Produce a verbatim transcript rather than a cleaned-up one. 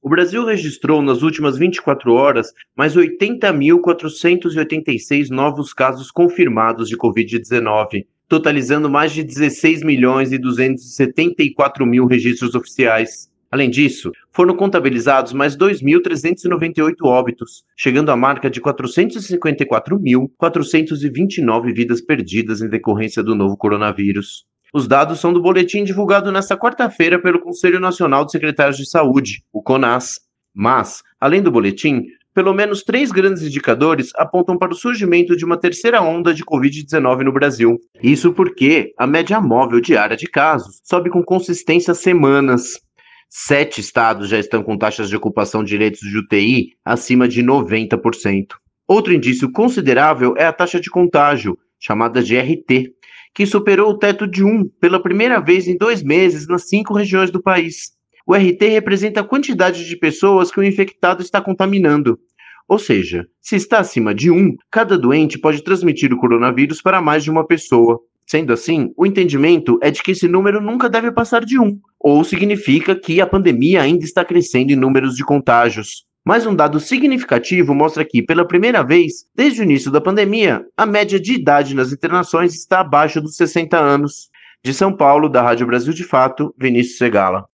O Brasil registrou nas últimas vinte e quatro horas mais oitenta mil quatrocentos e oitenta e seis novos casos confirmados de covid dezenove, totalizando mais de dezesseis milhões e duzentos e setenta e quatro mil registros oficiais. Além disso, foram contabilizados mais dois mil trezentos e noventa e oito óbitos, chegando à marca de quatrocentos e cinquenta e quatro mil quatrocentos e vinte e nove vidas perdidas em decorrência do novo coronavírus. Os dados são do boletim divulgado nesta quarta-feira pelo Conselho Nacional de Secretários de Saúde, o CONAS. Mas, além do boletim, pelo menos três grandes indicadores apontam para o surgimento de uma terceira onda de covid dezenove no Brasil. Isso porque a média móvel diária de casos sobe com consistência há semanas. Sete estados já estão com taxas de ocupação de leitos de U T I acima de noventa por cento. Outro indício considerável é a taxa de contágio, chamada de R T, que superou o teto de um pela primeira vez em dois meses nas cinco regiões do país. O R T representa a quantidade de pessoas que o infectado está contaminando. Ou seja, se está acima de um, cada doente pode transmitir o coronavírus para mais de uma pessoa. Sendo assim, o entendimento é de que esse número nunca deve passar de um, ou significa que a pandemia ainda está crescendo em números de contágios. Mas um dado significativo mostra que, pela primeira vez, desde o início da pandemia, a média de idade nas internações está abaixo dos sessenta anos. De São Paulo, da Rádio Brasil de Fato, Vinícius Segala.